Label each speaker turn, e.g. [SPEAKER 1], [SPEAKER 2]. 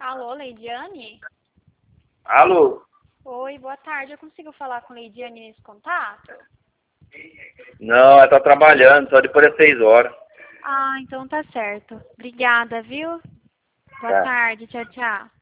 [SPEAKER 1] Alô, Leidiane?
[SPEAKER 2] Alô?
[SPEAKER 1] Oi, boa tarde. Eu consigo falar com Leidiane nesse contato?
[SPEAKER 2] Não, ela tá trabalhando, só depois das 6 horas.
[SPEAKER 1] Ah, então tá certo. Obrigada, viu? Boa
[SPEAKER 2] Tá.
[SPEAKER 1] tarde. Tchau, tchau.